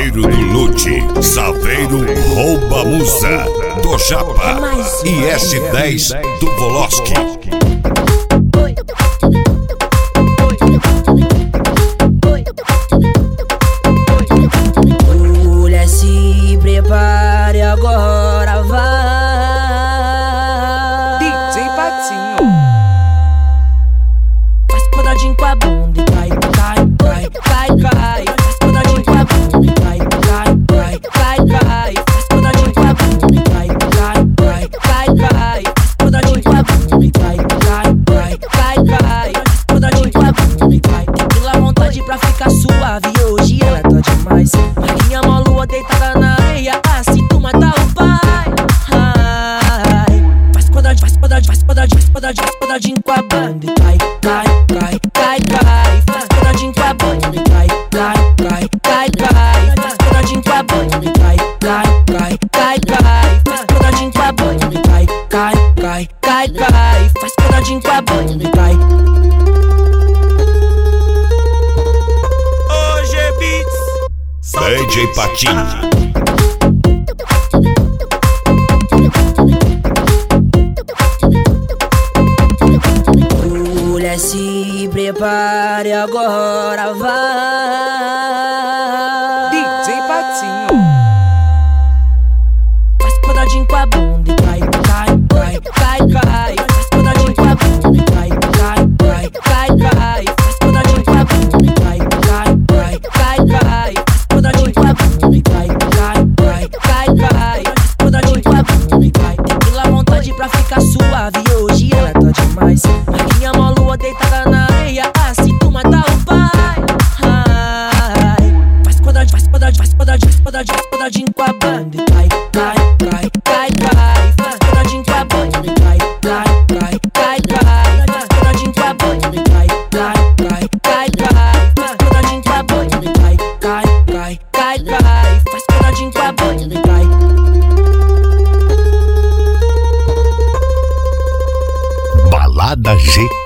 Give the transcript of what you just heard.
Saveiro do Lute, Saveiro Rouba Musa, do Japa e S10 do Voloski. Mulher, se prepare, agora vai. DJ Patinho. Faz quadradinho com a bunda e cai, cai, cai, cai, cai. Faz quadradinho com a bunda e cai, cai, cai, cai, cai. Faz quadradinho com a bunda e cai, cai, cai, cai, cai. Faz quadradinho com a bunda e cai, cai, cai, cai, cai. Faz quadradinho com a bunda e cai. Tem pela vontade pra ficar suave, hoje ela tá demais. Marinha Molua deitada na areia, assim tu mata o pai. Ai, faz quadradinho, faz quadradinho, faz quadradinho, faz quadradinho, faz quadradinho com a bunda e cai, cai, cai, cai, cai. Faz quadradinho com a bunda e cai, cai, cai, cai, cai. Faz quadradinho com a bunda e cai, cai, cai, cai, cai. Faz quadradinho com a bunda e cai, cai, cai, cai, cai. Faz quadradinho com a bunda e cai. Hoje Beats, DJ Patinho. Mulher, se prepare, agora vai. DJ Patinho. Faz quadradinho com a bunda e cai, cai, cai, cai, cai. Faz quadradinho com a bunda e cai, cai, cai, cai, cai. Faz quadradinho com a bunda e cai, cai, cai, cai, cai. Faz quadradinho com a bunda e cai, cai, cai, cai, cai. Faz quadradinho com a bunda e cai. Tem pela vontade pra ficar suave, hoje ela tá demais. Marinha Molua deitada na areia, assim tu mata o pai. Ai, faz quadradinho, faz quadradinho, faz quadradinho, faz quadradinho, faz quadradinho com a bunda e cai, cai, cai, cai, cai. Faz quadradinho com a bunda e cai, cai, cai, cai, cai. Faz quadradinho com a bunda e cai, cai, cai, cai, cai. Faz quadradinho com a bunda e cai, cai, cai, cai, cai. Faz quadradinho com a bunda e cai. Balada G.